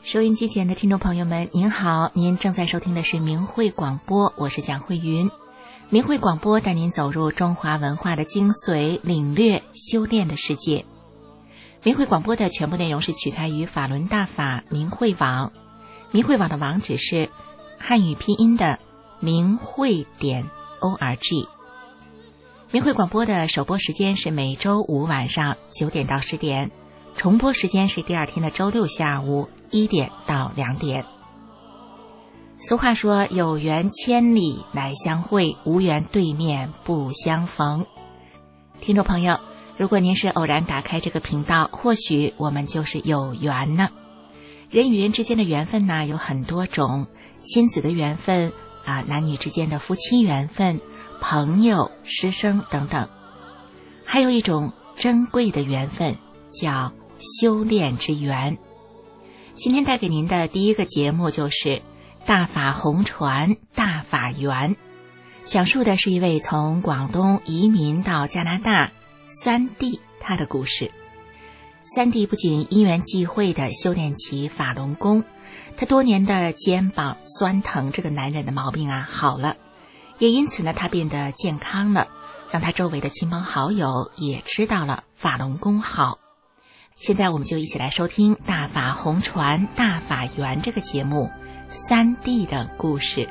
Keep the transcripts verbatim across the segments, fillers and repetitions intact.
收音机前的听众朋友们，您好，您正在收听的是明慧广播，我是蒋慧云。明慧广播带您走入中华文化的精髓，领略修炼的世界。明慧广播的全部内容是取材于法轮大法明慧网，明慧网的网址是汉语拼音的明慧点 org。明慧广播的首播时间是每周五晚上九点到十点，重播时间是第二天的周六下午一点到两点。俗话说，有缘千里来相会，无缘对面不相逢。听众朋友，如果您是偶然打开这个频道，或许我们就是有缘呢。人与人之间的缘分呢，有很多种，亲子的缘分啊，男女之间的夫妻缘分，朋友、师生等等。还有一种珍贵的缘分，叫修炼之缘。今天带给您的第一个节目就是大法红传大法缘，讲述的是一位从广东移民到加拿大三弟他的故事。三弟不仅因缘际会的修炼起法轮功，他多年的肩膀酸疼这个男人的毛病啊好了，也因此呢他变得健康了，让他周围的亲朋好友也知道了法轮功好。现在我们就一起来收听大法红传大法缘这个节目，三弟的故事。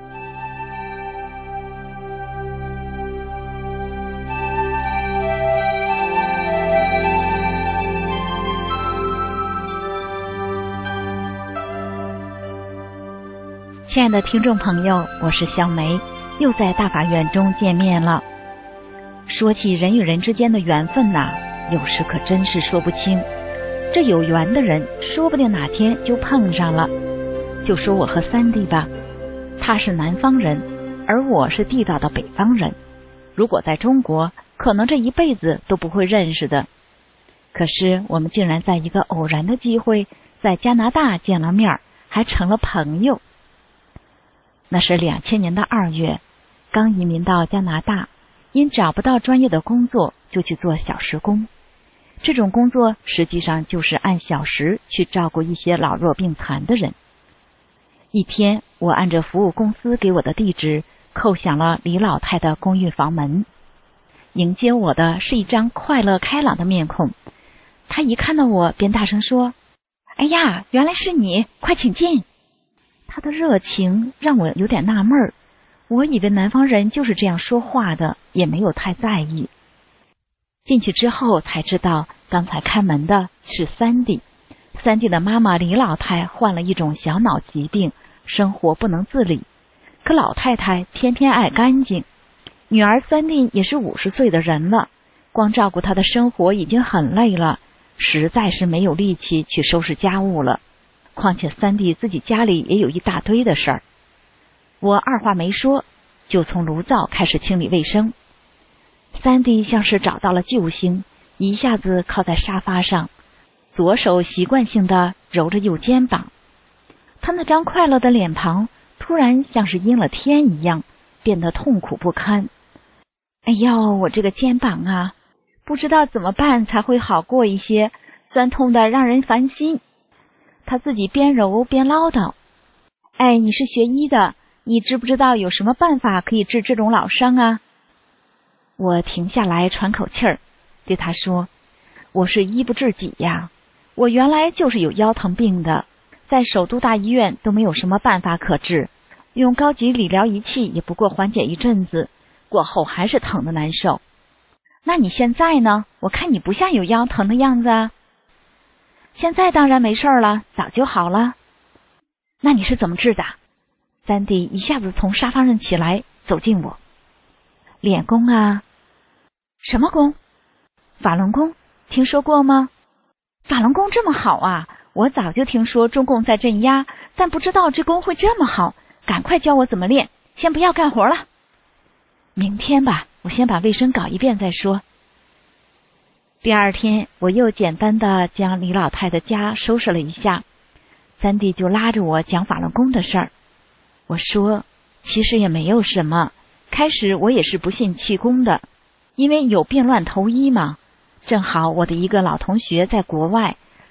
亲爱的听众朋友，我是小梅，又在大法缘中见面了。说起人与人之间的缘分呐、啊，有时可真是说不清。这有缘的人，说不定哪天就碰上了。就说我和三弟吧，他是南方人，而我是地道的北方人。如果在中国，可能这一辈子都不会认识的。可是我们竟然在一个偶然的机会，在加拿大见了面，还成了朋友。那是两千年的二月，刚移民到加拿大，因找不到专业的工作，就去做小时工。这种工作实际上就是按小时去照顾一些老弱病残的人。一天，我按着服务公司给我的地址，叩响了李老太的公寓房门。迎接我的是一张快乐开朗的面孔，她一看到我便大声说：“哎呀，原来是你，快请进。”她的热情让我有点纳闷儿，我以为南方人就是这样说话的，也没有太在意。进去之后才知道，刚才开门的是三弟。三弟的妈妈李老太患了一种小脑疾病，生活不能自理，可老太太偏偏爱干净。女儿三弟也是五十岁的人了，光照顾她的生活已经很累了，实在是没有力气去收拾家务了。况且三弟自己家里也有一大堆的事儿。我二话没说，就从炉灶开始清理卫生。三弟像是找到了救星，一下子靠在沙发上，左手习惯性地揉着右肩膀。他那张快乐的脸庞突然像是阴了天一样，变得痛苦不堪。哎呦，我这个肩膀啊，不知道怎么办才会好过一些，酸痛的让人烦心。他自己边揉边唠叨：“哎，你是学医的，你知不知道有什么办法可以治这种老伤啊？”我停下来喘口气儿，对他说：“我是医不治己呀，我原来就是有腰疼病的，在首都大医院都没有什么办法可治，用高级理疗仪器也不过缓解一阵子，过后还是疼得难受。那你现在呢？我看你不像有腰疼的样子啊。”“现在当然没事了，早就好了。”“那你是怎么治的？”三弟一下子从沙发上起来，走近我。“练功啊。”“什么功？”“法轮功，听说过吗？”“法轮功这么好啊，我早就听说中共在镇压，但不知道这功会这么好，赶快教我怎么练，先不要干活了。”“明天吧，我先把卫生搞一遍再说。”第二天，我又简单的将李老太的家收拾了一下，三弟就拉着我讲法轮功的事儿。我说，其实也没有什么，开始我也是不信气功的，因为有病乱投医嘛。正好我的一个老同学在国外，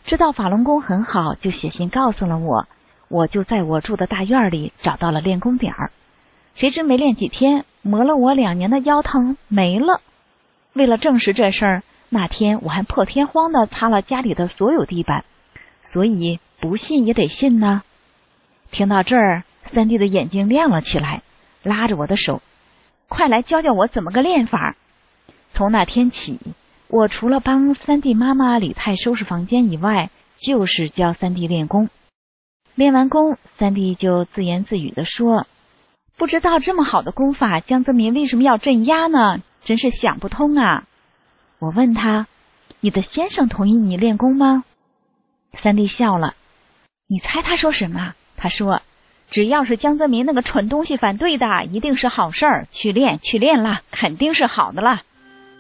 知道法轮功很好，就写信告诉了我，我就在我住的大院里找到了练功点儿。谁知没练几天，磨了我两年的腰疼没了。为了证实这事儿，那天我还破天荒地擦了家里的所有地板，所以不信也得信呢。听到这儿，三弟的眼睛亮了起来，拉着我的手，快来教教我怎么个练法。从那天起，我除了帮三弟妈妈李太收拾房间以外，就是教三弟练功。练完功，三弟就自言自语地说，不知道这么好的功法，江泽民为什么要镇压呢？真是想不通啊。我问他，你的先生同意你练功吗？三弟笑了。你猜他说什么？他说，只要是江泽民那个蠢东西反对的，一定是好事儿，去练去练啦，肯定是好的啦。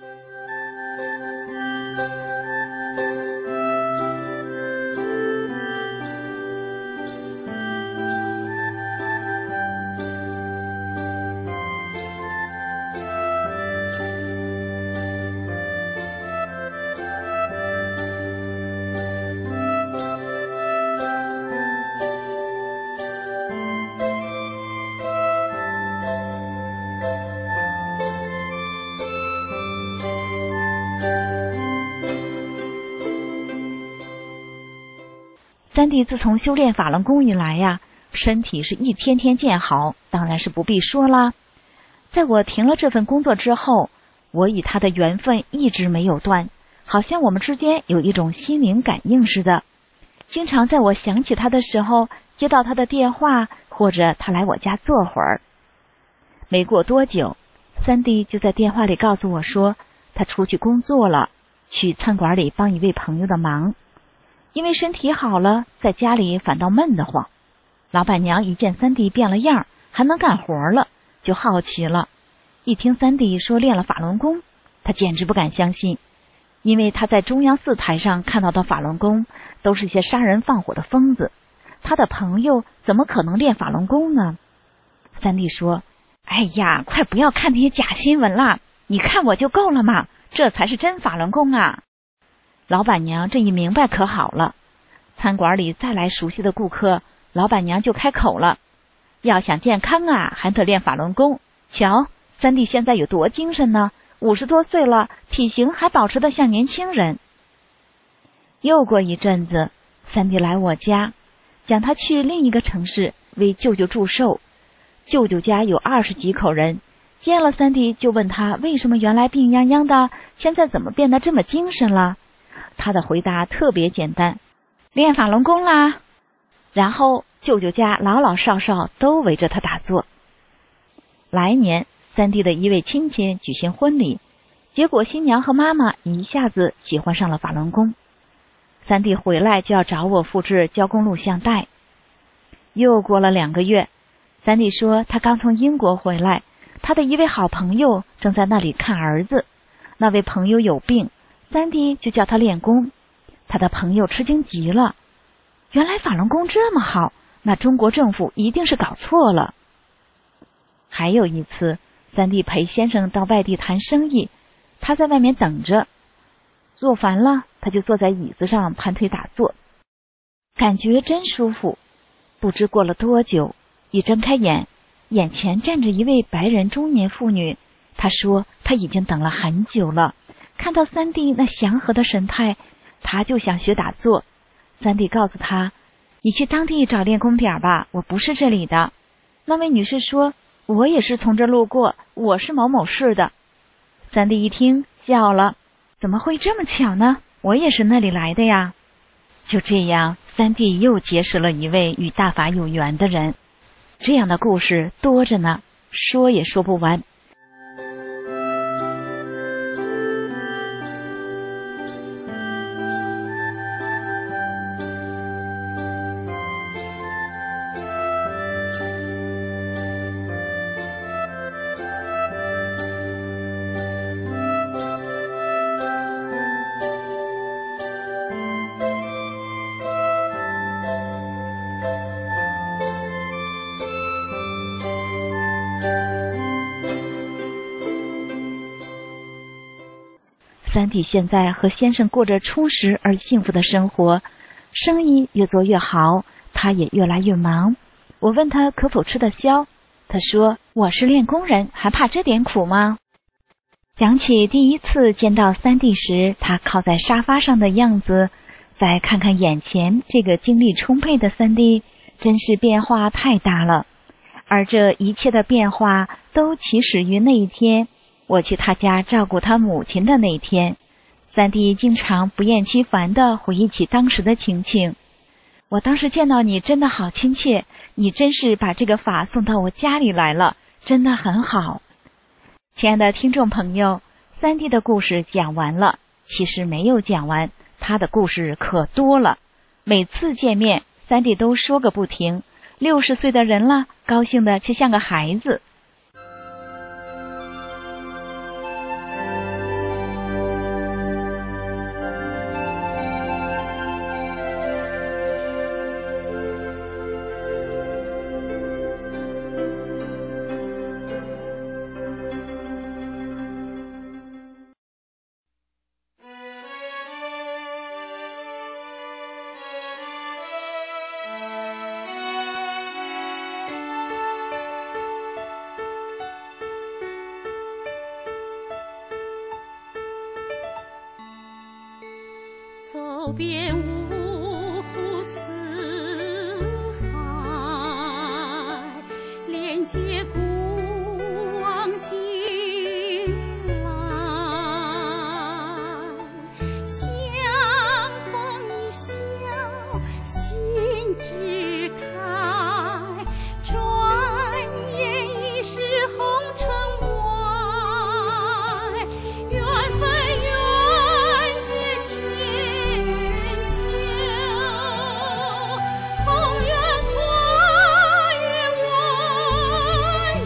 三弟自从修炼法轮功以来呀，身体是一天天见好，当然是不必说啦。在我停了这份工作之后，我与他的缘分一直没有断，好像我们之间有一种心灵感应似的。经常在我想起他的时候，接到他的电话，或者他来我家坐会儿。没过多久，三弟就在电话里告诉我说，他出去工作了，去餐馆里帮一位朋友的忙。因为身体好了，在家里反倒闷得慌。老板娘一见三弟变了样，还能干活了，就好奇了。一听三弟说练了法轮功，他简直不敢相信，因为他在中央四台上看到的法轮功都是些杀人放火的疯子，他的朋友怎么可能练法轮功呢？三弟说，哎呀，快不要看那些假新闻啦，你看我就够了嘛，这才是真法轮功啊。老板娘这一明白可好了，餐馆里再来熟悉的顾客，老板娘就开口了，要想健康啊，还得练法轮功。瞧，三弟现在有多精神呢，五十多岁了，体型还保持得像年轻人。又过一阵子，三弟来我家，讲他去另一个城市为舅舅祝寿，舅舅家有二十几口人，见了三弟就问他为什么原来病殃殃的，现在怎么变得这么精神了。他的回答特别简单，练法轮功啦。然后舅舅家老老少少都围着他打坐。来年三弟的一位亲戚举行婚礼，结果新娘和妈妈一下子喜欢上了法轮功。三弟回来就要找我复制交功录像带。又过了两个月，三弟说他刚从英国回来，他的一位好朋友正在那里看儿子，那位朋友有病，三弟就叫他练功。他的朋友吃惊极了，原来法轮功这么好，那中国政府一定是搞错了。还有一次，三弟陪先生到外地谈生意，他在外面等着，坐烦了，他就坐在椅子上盘腿打坐，感觉真舒服。不知过了多久，一睁开眼，眼前站着一位白人中年妇女。她说她已经等了很久了，看到三弟那祥和的神态，她就想学打坐。三弟告诉她，你去当地找练功点吧，我不是这里的。那位女士说，我也是从这路过，我是某某市的。三弟一听笑了，怎么会这么巧呢？我也是那里来的呀。就这样，三弟又结识了一位与大法有缘的人。这样的故事多着呢，说也说不完。 三弟现在和先生过着充实而幸福的生活，生意越做越好，他也越来越忙。我问他可否吃得消，他说我是练功人，还怕这点苦吗？想起第一次见到三弟时，他靠在沙发上的样子，再看看眼前这个精力充沛的三弟，真是变化太大了。而这一切的变化都起始于那一天，我去他家照顾他母亲的那一天。三弟经常不厌其烦地回忆起当时的情形。我当时见到你真的好亲切，你真是把这个法送到我家里来了，真的很好。亲爱的听众朋友，三弟的故事讲完了，其实没有讲完，他的故事可多了。每次见面，三弟都说个不停，六十岁的人了，高兴的却像个孩子。 走遍五湖四海，连接古往今来，相逢一笑心只开，转眼已是红尘外，缘分缘结千秋，红缘跨越万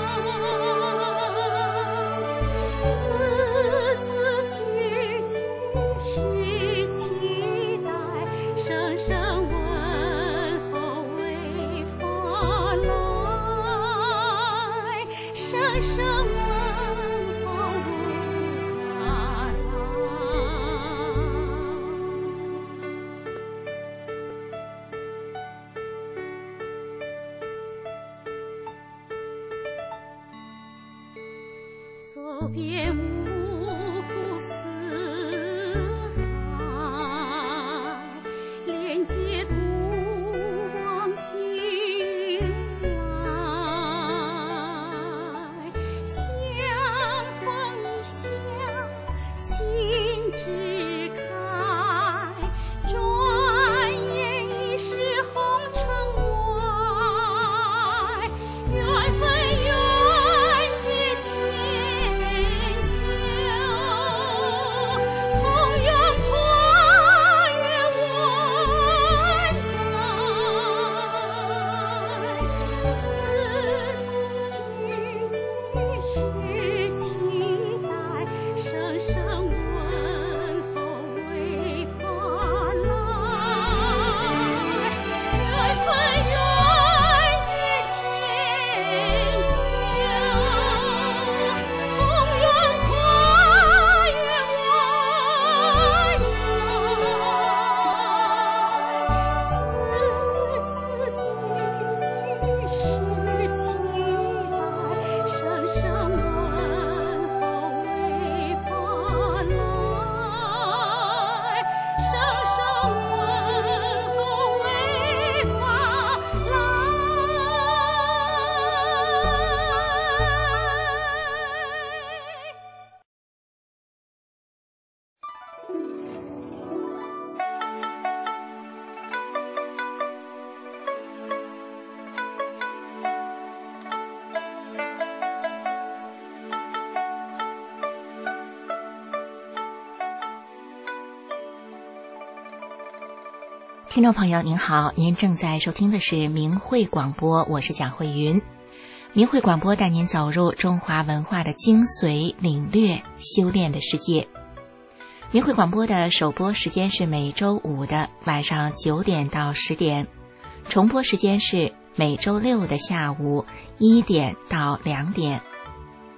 载，字字句句是期待，声声问候为发来，声声问候为发来。走遍五湖四海，连接古往今来，相逢一笑心只开，转眼已是红尘外，缘分缘结千秋，红缘跨越万载，字字句句是期待，声声问候为发来，缘分缘结千秋，红缘跨越万载，字字句句是期待，声声问候为发来，声声问候为发来。 听众朋友您好，您正在收听的是明慧广播，我是蒋慧云。明慧广播带您走入中华文化的精髓，领略修炼的世界。明慧广播的首播时间是每周五的晚上九点到十点，重播时间是每周六的下午一点到两点。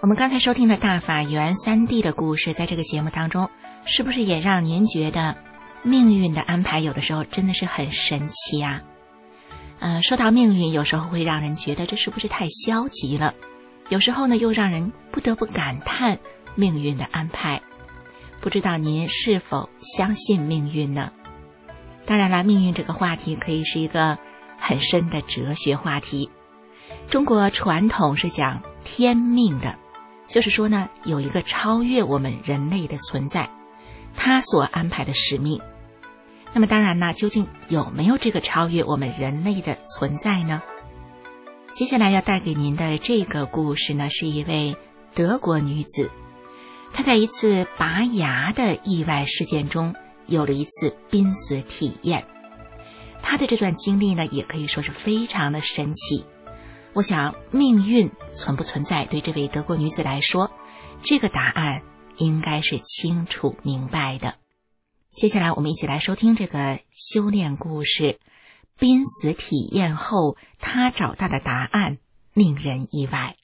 我们刚才收听的大法缘三弟的故事，在这个节目当中，是不是也让您觉得命运的安排有的时候真的是很神奇啊？呃，说到命运，有时候会让人觉得这是不是太消极了？有时候呢，又让人不得不感叹命运的安排。不知道您是否相信命运呢？当然了，命运这个话题可以是一个很深的哲学话题。中国传统是讲天命的，就是说呢，有一个超越我们人类的存在，他所安排的使命。那么当然呢，究竟有没有这个超越我们人类的存在呢？接下来要带给您的这个故事呢，是一位德国女子，她在一次拔牙的意外事件中有了一次濒死体验。她的这段经历呢，也可以说是非常的神奇。我想命运存不存在，对这位德国女子来说，这个答案应该是清楚明白的。接下来我们一起来收听这个修炼故事，濒死体验后她找到的答案令人意外。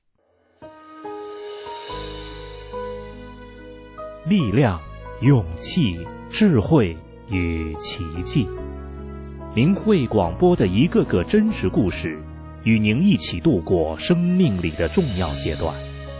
力量、勇气、智慧与奇迹，明慧广播的一个个真实故事，与您一起度过生命里的重要阶段。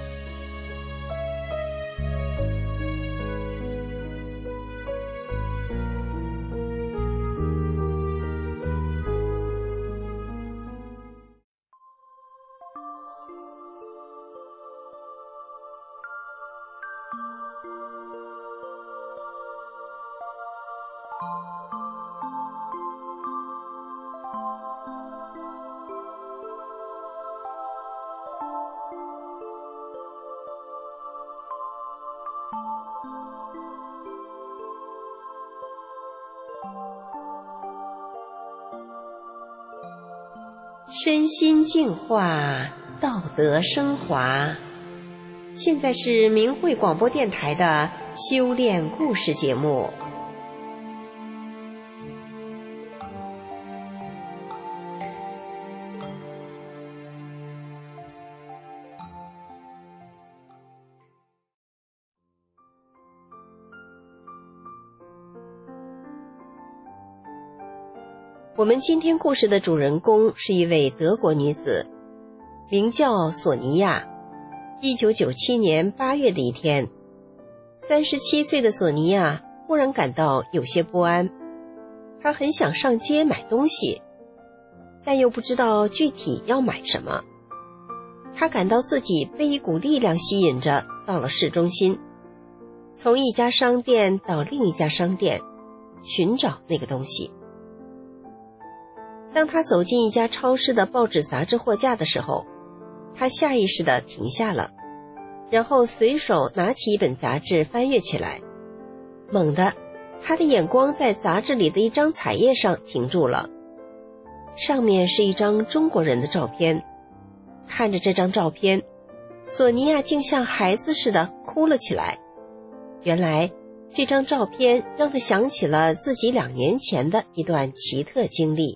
身心净化，道德升华。现在是明慧广播电台的修炼故事节目。我们今天故事的主人公是一位德国女子，名叫索尼娅。一九九七年八月的一天，三十七岁的索尼娅忽然感到有些不安。她很想上街买东西，但又不知道具体要买什么。她感到自己被一股力量吸引着到了市中心，从一家商店到另一家商店，寻找那个东西。当他走进一家超市的报纸杂志货架的时候，他下意识地停下了，然后随手拿起一本杂志翻阅起来。猛地，他的眼光在杂志里的一张彩页上停住了，上面是一张中国人的照片。看着这张照片，索尼娅竟像孩子似的哭了起来。原来这张照片让他想起了自己两年前的一段奇特经历。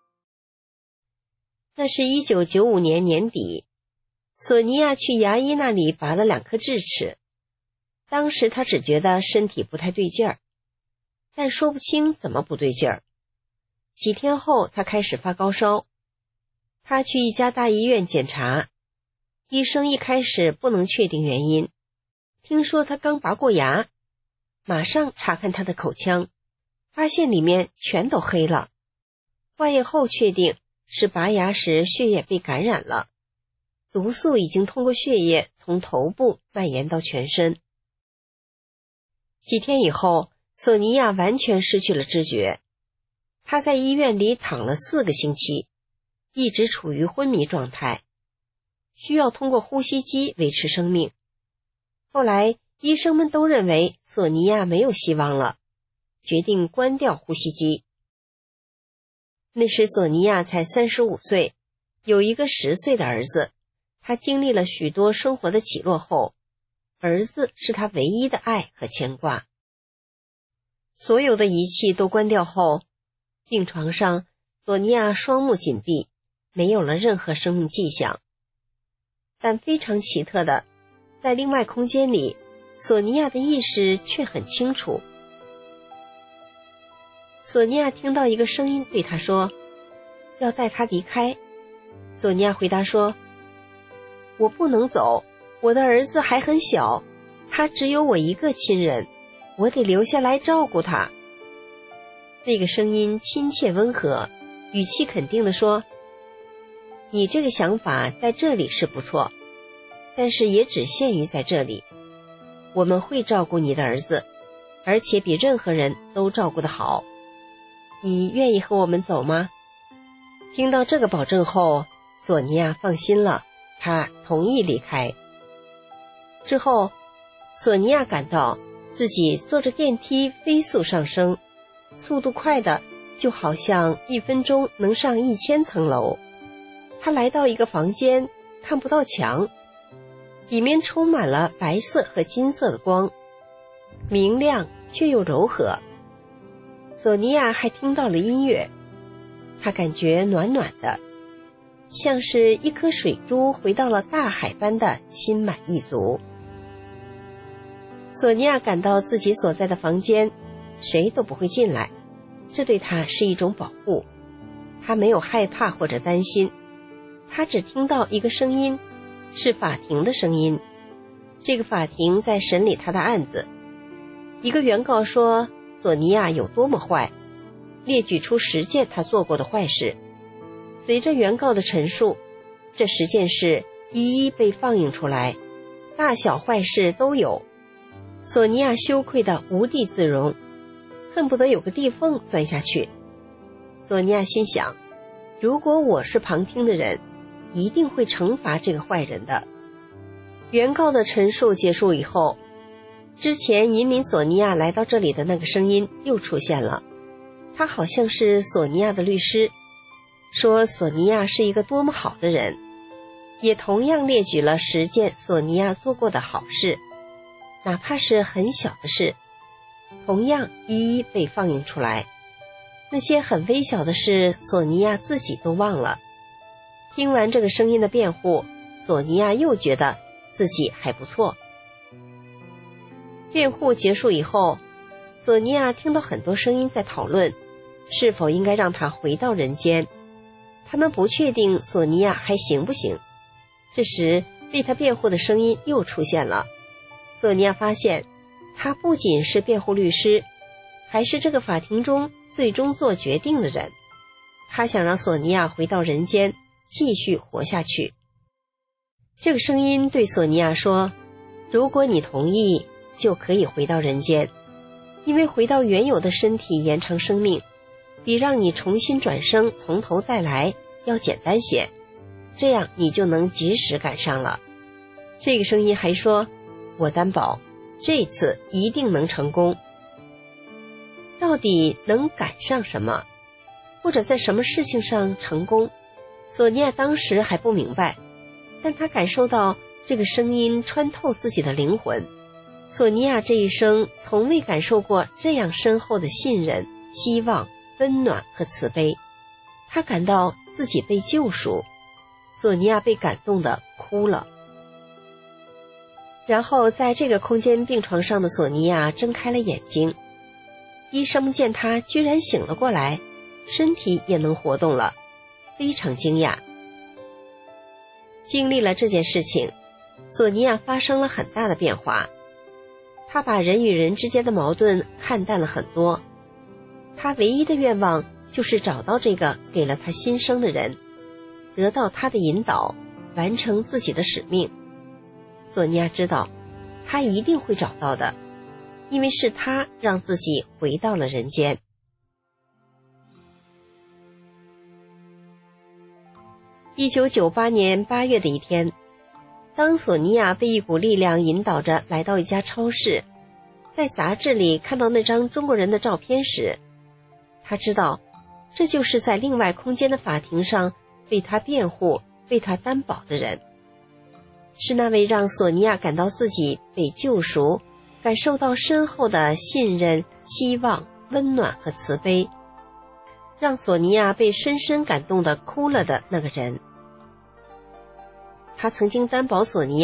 那是一九九五年年底，索尼娅去牙医那里拔了两颗智齿。当时她只觉得身体不太对劲儿，但说不清怎么不对劲儿。几天后，她开始发高烧。她去一家大医院检查，医生一开始不能确定原因，听说她刚拔过牙，马上查看她的口腔，发现里面全都黑了。化验后确定是拔牙时血液被感染了，毒素已经通过血液从头部蔓延到全身。几天以后，索尼娅完全失去了知觉，她在医院里躺了四个星期，一直处于昏迷状态，需要通过呼吸机维持生命。后来医生们都认为索尼娅没有希望了，决定关掉呼吸机。那时索尼娅才三十五岁，有一个十岁的儿子。她经历了许多生活的起落后，儿子是她唯一的爱和牵挂。所有的仪器都关掉后，病床上索尼娅双目紧闭，没有了任何生命迹象。但非常奇特的， 在另外空间里，索尼娅的意识却很清楚。索尼娅听到一个声音对她说，要带她离开。索尼娅回答说，我不能走，我的儿子还很小，他只有我一个亲人，我得留下来照顾他。那个声音亲切温和，语气肯定地说，你这个想法在这里是不错，但是也只限于在这里。我们会照顾你的儿子，而且比任何人都照顾得好。你愿意和我们走吗？听到这个保证后，索尼娅放心了，她同意离开。之后，索尼娅感到自己坐着电梯飞速上升，速度快的就好像一分钟能上一千层楼。她来到一个房间，看不到墙，里面充满了白色和金色的光，明亮却又柔和。索尼娅还听到了音乐，她感觉暖暖的，像是一颗水珠回到了大海般的心满意足。索尼娅感到自己所在的房间谁都不会进来，这对她是一种保护。她没有害怕或者担心，她只听到一个声音，是法庭的声音。这个法庭在审理她的案子。一个原告说索尼娅有多么坏，列举出十件她做过的坏事。随着原告的陈述，这十件事一一被放映出来，大小坏事都有。索尼娅羞愧得无地自容，恨不得有个地缝钻下去。索尼娅心想，如果我是旁听的人，一定会惩罚这个坏人的。原告的陈述结束以后，之前引领索尼娅来到这里的那个声音又出现了，他好像是索尼娅的律师，说索尼娅是一个多么好的人，也同样列举了十件索尼娅做过的好事，哪怕是很小的事，同样一一被放映出来。那些很微小的事，索尼娅自己都忘了。听完这个声音的辩护，索尼娅又觉得自己还不错。辩护结束以后，索尼娅听到很多声音在讨论是否应该让她回到人间。他们不确定索尼娅还行不行。这时为她辩护的声音又出现了。索尼娅发现她不仅是辩护律师，还是这个法庭中最终做决定的人。她想让索尼娅回到人间，继续活下去。这个声音对索尼娅说，如果你同意，就可以回到人间，因为回到原有的身体延长生命，比让你重新转生从头再来要简单些，这样你就能及时赶上了。这个声音还说，我担保这次一定能成功。到底能赶上什么，或者在什么事情上成功，索尼娅当时还不明白，但她感受到这个声音穿透自己的灵魂。索尼娅这一生从未感受过这样深厚的信任、希望、温暖和慈悲，她感到自己被救赎。索尼娅被感动得哭了。然后在这个空间病床上的索尼娅睁开了眼睛，医生见她居然醒了过来，身体也能活动了，非常惊讶。经历了这件事情，索尼娅发生了很大的变化。她把人与人之间的矛盾看淡了很多，她唯一的愿望就是找到这个给了她新生的人，得到他的引导，完成自己的使命。索尼娅知道她一定会找到的，因为是她让自己回到了人间。一九九八年八月的一天，当索尼娅被一股力量引导着来到一家超市，在杂志里看到那张中国人的照片时，她知道这就是在另外空间的法庭上为她辩护、为她担保的人，是那位让索尼娅感到自己被救赎，感受到深厚的信任、希望、温暖和慈悲，让索尼娅被深深感动地哭了的那个人。他曾经担保索尼娅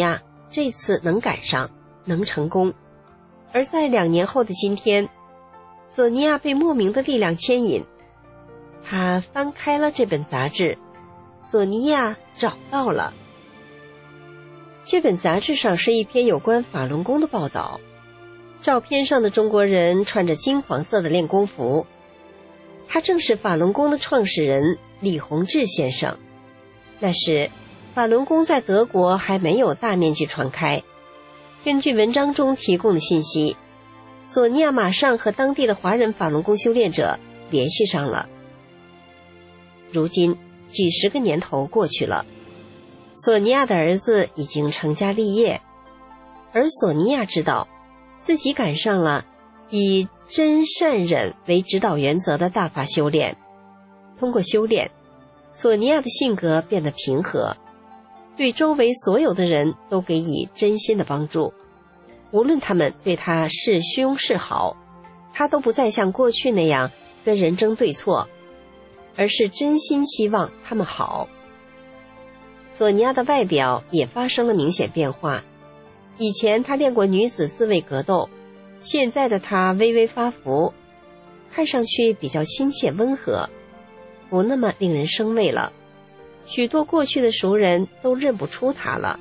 这次能赶上，能成功。而在两年后的今天，索尼娅被莫名的力量牵引，她翻开了这本杂志，索尼娅找到了。这本杂志上是一篇有关法轮功的报道，照片上的中国人穿着金黄色的练功服，他正是法轮功的创始人李洪志先生。那时法轮功在德国还没有大面积传开。根据文章中提供的信息，索尼娅马上和当地的华人法轮功修炼者联系上了。如今几十个年头过去了，索尼娅的儿子已经成家立业，而索尼娅知道自己赶上了以真善忍为指导原则的大法修炼。通过修炼，索尼娅的性格变得平和，对周围所有的人都给予真心的帮助，无论他们对她是凶是好，她都不再像过去那样跟人争对错，而是真心希望他们好。索尼娅的外表也发生了明显变化，以前她练过女子自卫格斗，现在的她微微发福，看上去比较亲切温和，不那么令人生畏了。许多过去的熟人都认不出她了。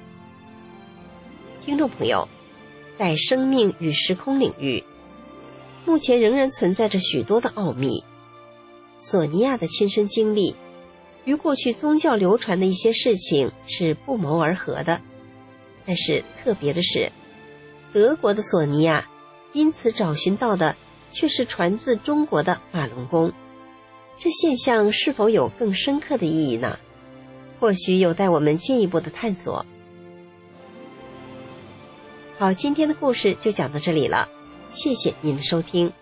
听众朋友，在生命与时空领域，目前仍然存在着许多的奥秘。索尼娅的亲身经历与过去宗教流传的一些事情是不谋而合的，但是特别的是，德国的索尼娅因此找寻到的却是传自中国的法轮功。这现象是否有更深刻的意义呢？或许有待我们进一步的探索。好，今天的故事就讲到这里了，谢谢您的收听。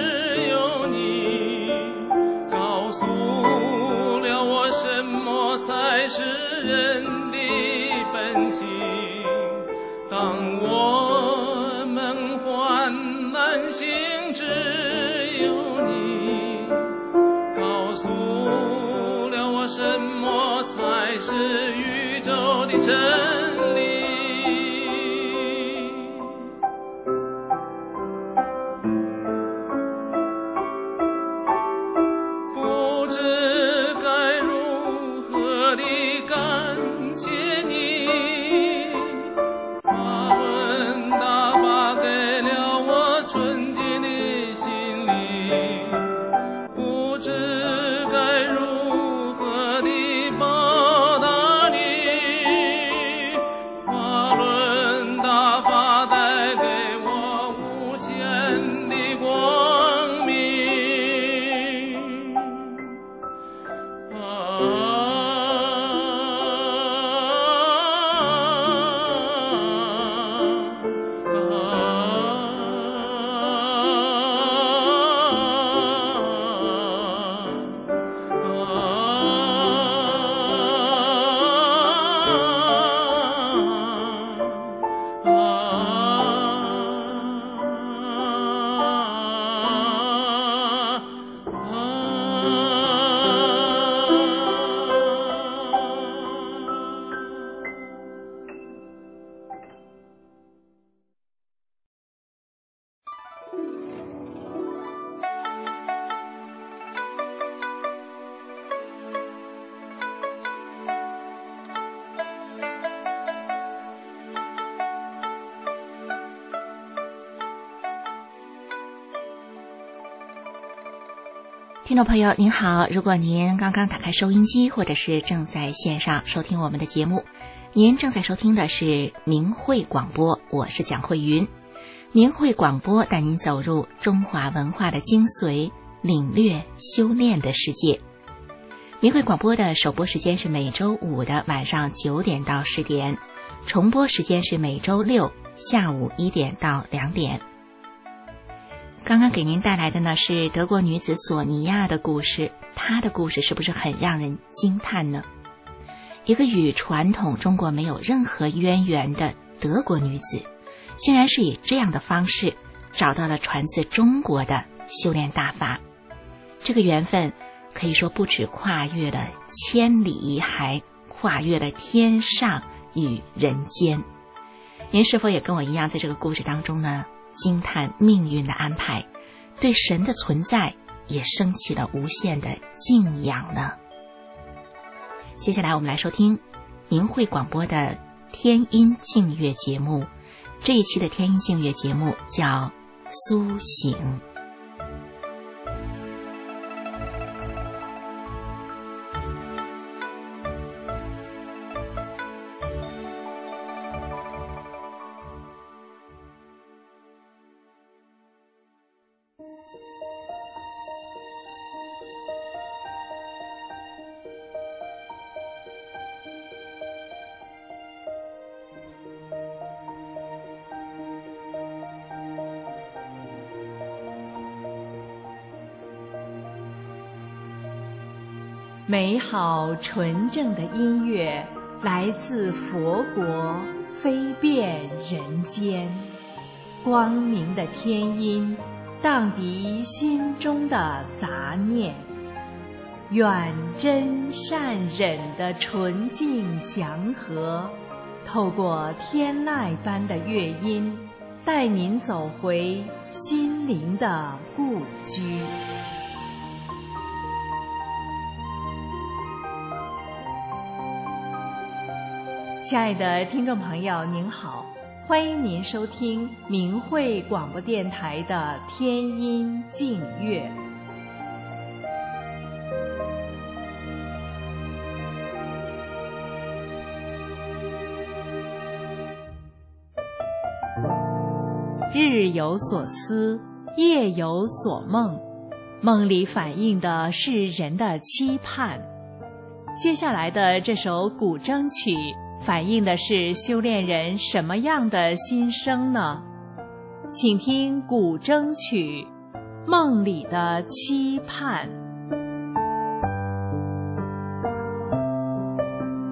告诉了我什么才是人的本性。当我们患难行，只有你告诉了我什么才是宇宙的真理。不知该如何地感谢你，法轮大法给了我纯净的心灵，不知该如何地报答你，法轮大法带给我无限的光明。 听众朋友您好，如果您刚刚打开收音机，或者是正在线上收听我们的节目，您正在收听的是明慧广播，我是蒋慧云。明慧广播带您走入中华文化的精髓，领略修炼的世界。明慧广播的首播时间是每周五的晚上九点到十点，重播时间是每周六下午一点到两点。刚刚给您带来的呢是德国女子索尼娅的故事，她的故事是不是很让人惊叹呢？一个与传统中国没有任何渊源的德国女子，竟然是以这样的方式找到了传自中国的修炼大法。这个缘分可以说不止跨越了千里，还跨越了天上与人间。您是否也跟我一样在这个故事当中呢惊叹命运的安排，对神的存在也升起了无限的敬仰呢？接下来我们来收听明慧广播的天音净乐节目，这一期的天音净乐节目叫苏醒。 美好纯正的音乐来自佛国，飞遍人间。光明的天音荡涤心中的杂念，愿真善忍的纯净祥和，透过天籁般的乐音，带您走回心灵的故居。亲爱的听众朋友您好，欢迎您收听明慧广播电台的天音净乐。日有所思，夜有所梦，梦里反映的是人的期盼。接下来的这首古筝曲反映的是修炼人什么样的心声呢？请听古筝曲《梦里的期盼》。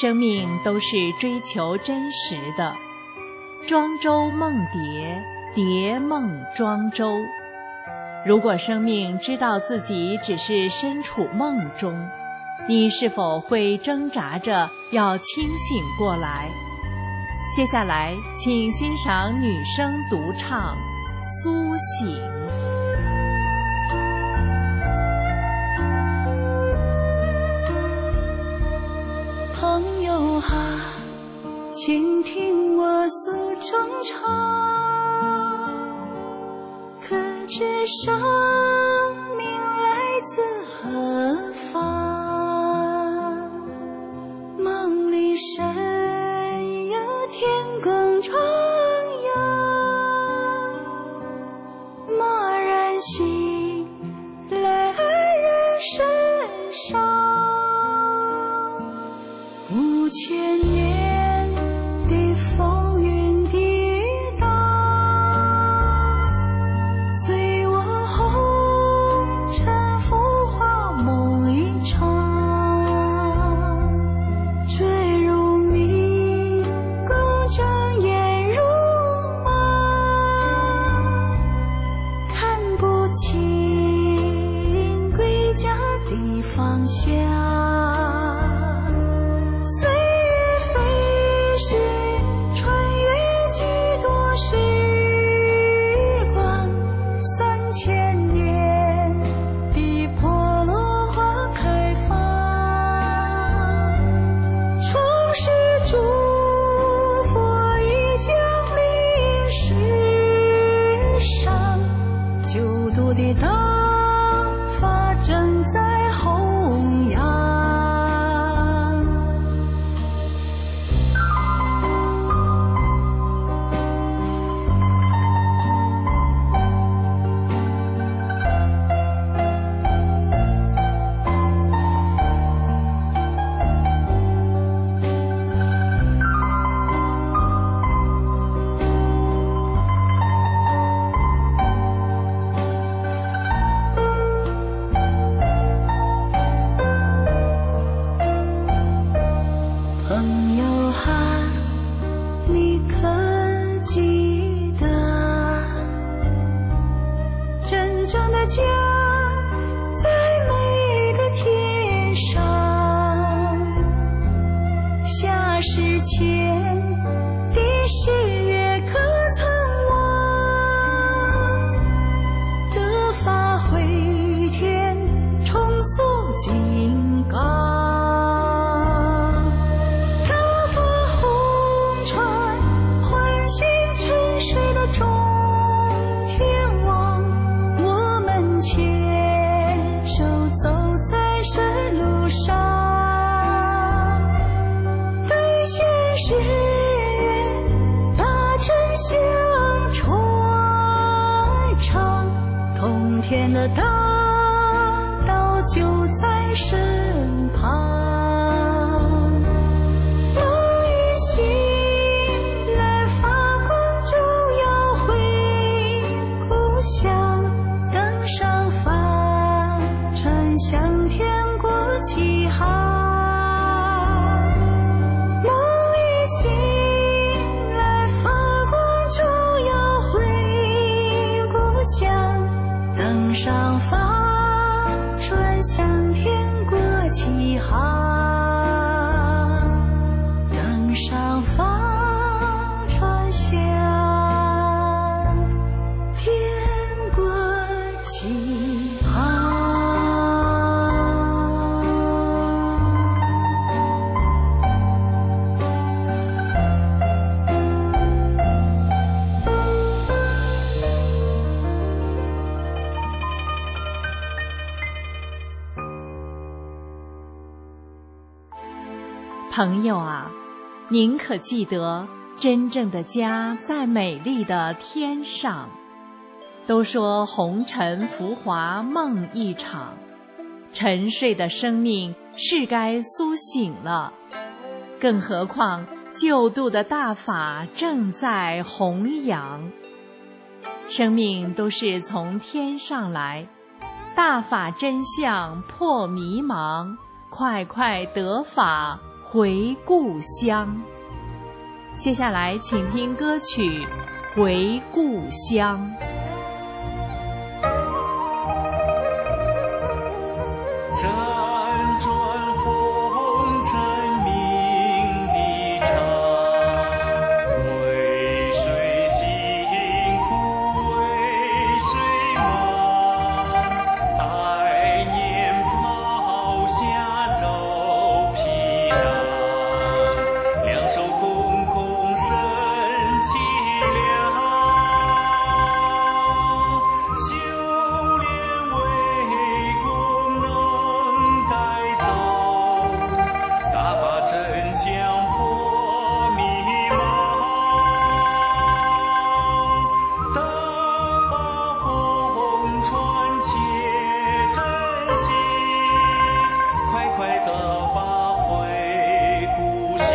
生命都是追求真实的。庄周梦蝶，蝶梦庄周。如果生命知道自己只是身处梦中，你是否会挣扎着要清醒过来？接下来，请欣赏女声独唱《苏醒》。 朋友啊，请听我诉衷肠，可知生命来自何方？梦里神有天公传扬，蓦然醒来黯然神伤，五千年的风云跌宕，醉卧红尘浮华梦一场，坠入迷宫睁眼如梦，看不清归家的方向。的当发正在弘扬，朋友啊，你可记得，真正的家在美丽的天上，夏时前的誓约可曾忘？得法回天，重塑金刚。中天王，我们牵手走在山路上，对现实愿大真相传唱，通天的大道就在身旁。向天国起航，梦一醒来发光就要回故乡，登上发船向天国起航，登上发船向天国起航。 朋友啊，您可记得，真正的家在美丽的天上。都说红尘浮华梦一场，沉睡的生命是该苏醒了。更何况救度的大法正在弘扬。生命都是从天上来，大法真相破迷茫，快快得法回故乡。接下来请听歌曲《回故乡》。 辗转红尘名利场，为谁辛苦为谁忙？百年抛下皱皮囊，两手空空身凄凉。修炼为功能改造，打发真相破迷茫。等把红船且珍惜，快快地把回故乡。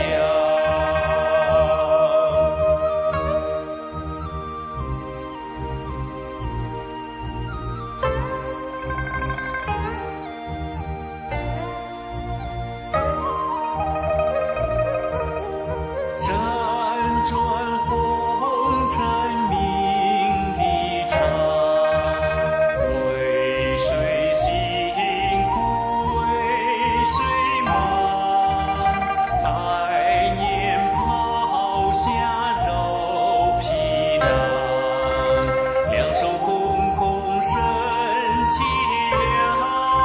辗转红尘名利场，为谁辛苦为谁忙？百年抛下皱皮囊，两手空空身凄凉。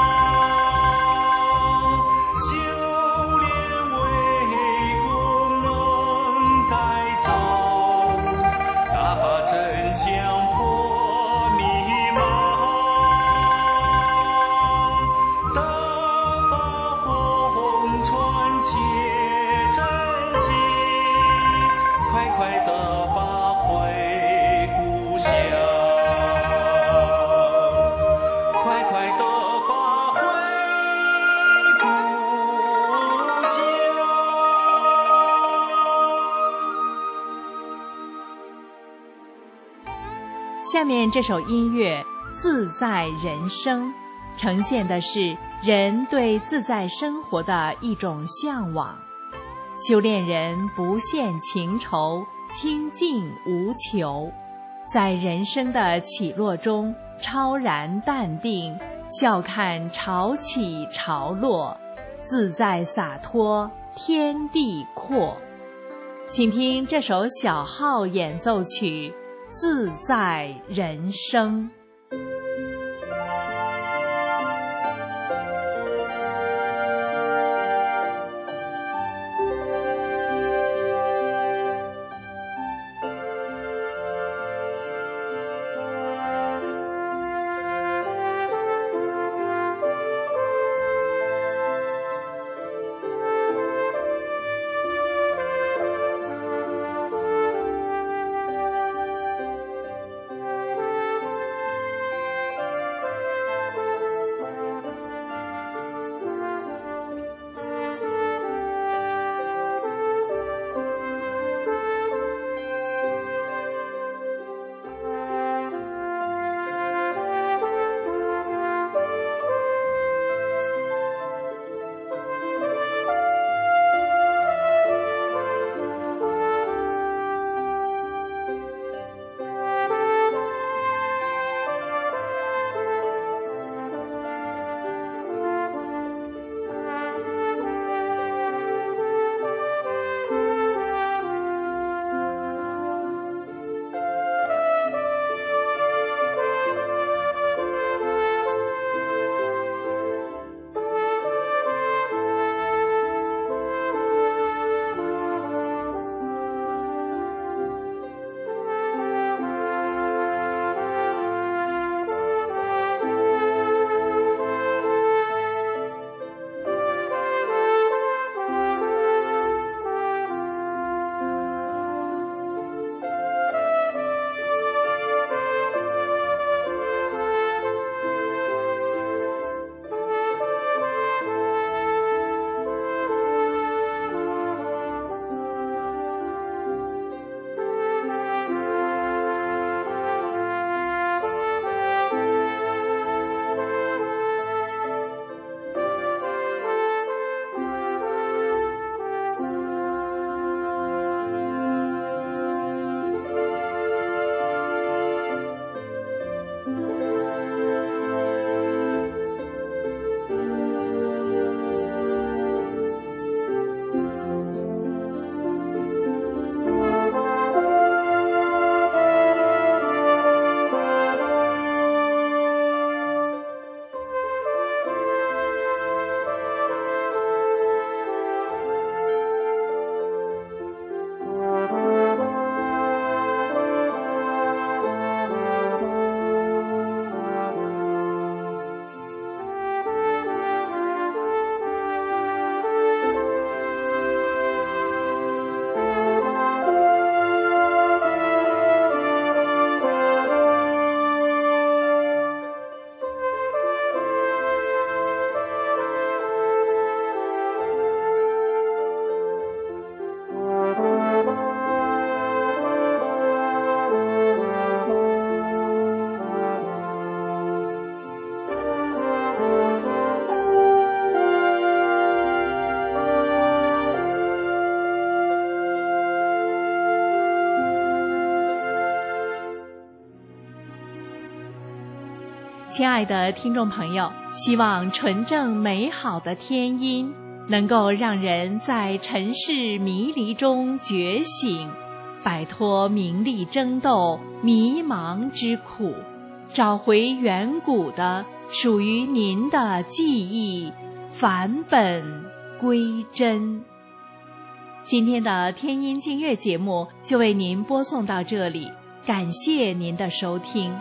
修炼为功能改造，打发真相破迷茫。等把红船且珍惜，快快地把回故乡。快快地把回故乡。 下面这首音乐《自在人生》，呈现的是人对自在生活的一种向往。修炼人不羡情仇，清净无求，在人生的起落中超然淡定，笑看潮起潮落，自在洒脱，天地阔。请听这首小号演奏曲《自在人生》。 亲爱的听众朋友，希望纯正美好的天音能够让人在尘世迷离中觉醒，摆脱名利争斗、迷茫之苦，找回远古的属于您的记忆，返本归真。今天的天音净月节目就为您播送到这里，感谢您的收听。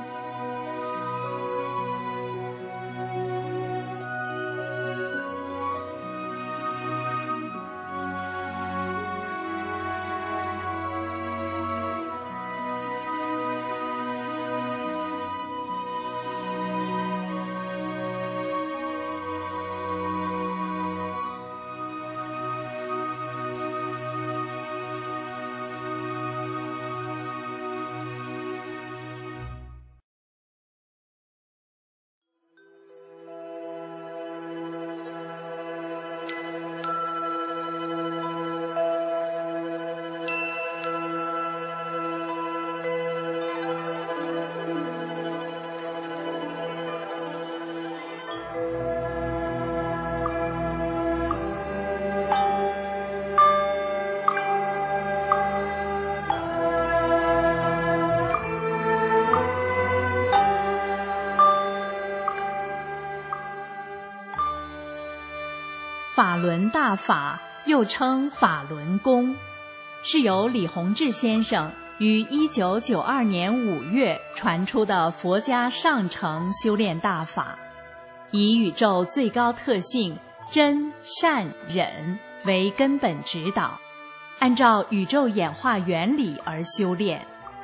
法轮大法又称法轮功，是由李洪志先生于一九九二年五月传出的佛家上乘修炼大法，以宇宙最高特性真善忍为根本指导，按照宇宙演化原理而修炼。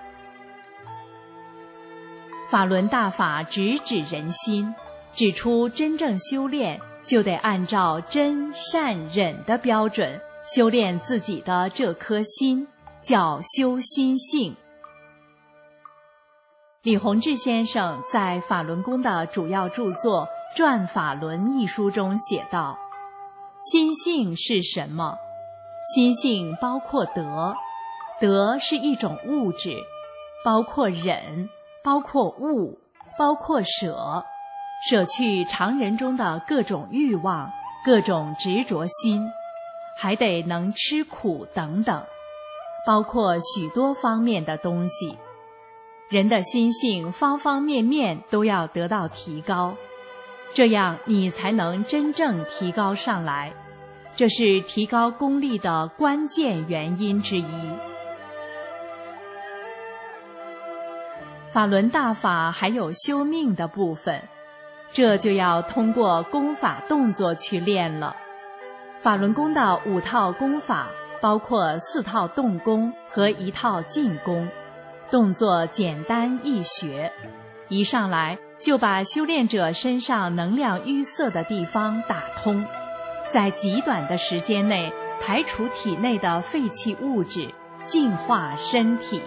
法轮大法直指人心，指出真正修炼就得按照真善忍的标准修炼自己的这颗心，叫修心性。李洪志先生在法轮功的主要著作《转法轮》一书中写道：心性是什么？心性包括德，德是一种物质，包括忍，包括悟，包括舍，舍去常人中的各种欲望、各种执着心，还得能吃苦等等，包括许多方面的东西。人的心性方方面面都要得到提高，这样你才能真正提高上来，这是提高功力的关键原因之一。法轮大法还有修命的部分，这就要通过功法动作去练了。法轮功的五套功法包括四套动功和一套静功，动作简单易学，一上来就把修炼者身上能量淤塞的地方打通，在极短的时间内排除体内的废弃物质，净化身体。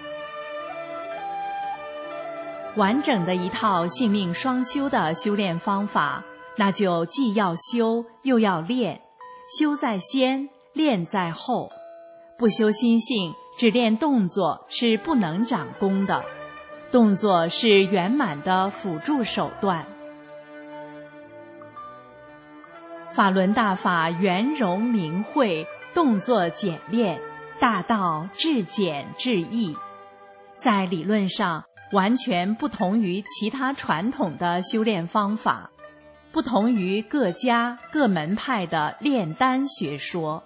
完整的一套性命双修的修炼方法，那就既要修又要练，修在先，练在后。不修心性，只练动作是不能长功的，动作是圆满的辅助手段。法轮大法圆融明慧，动作简练，大道至简至易，在理论上完全不同于其他传统的修炼方法，不同于各家各门派的炼丹学说。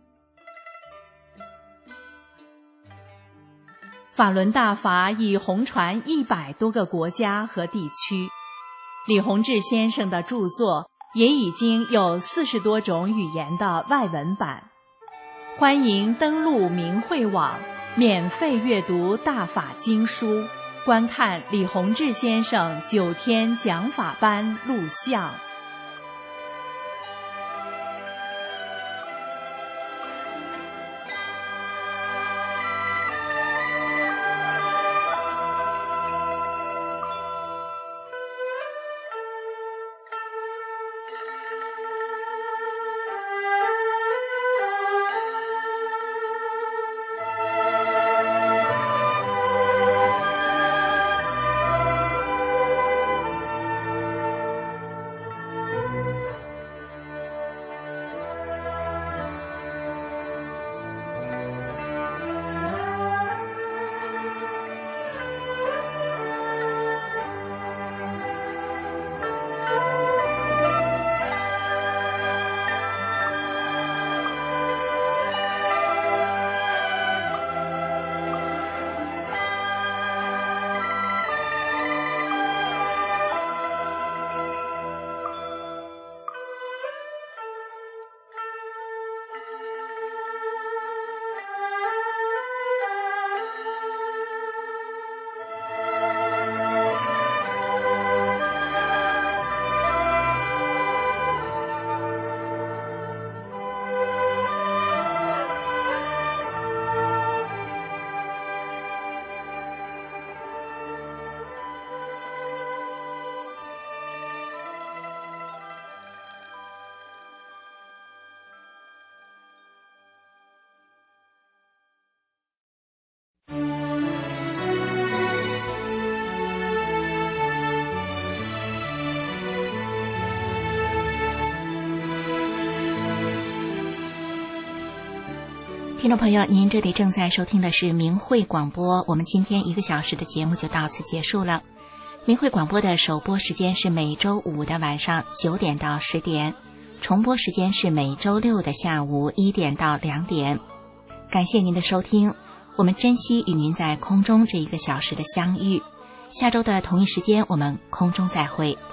法轮大法已红传一百多个国家和地区，李洪志先生的著作也已经有四十多种语言的外文版。欢迎登录明慧网，免费阅读大法经书，观看李洪志先生九天讲法班录像。 听众朋友，您这里正在收听的是明慧广播，我们今天一个小时的节目就到此结束了。明慧广播的首播时间是每周五的晚上九点到十点，重播时间是每周六的下午一点到两点。感谢您的收听，我们珍惜与您在空中这一个小时的相遇。下周的同一时间，我们空中再会。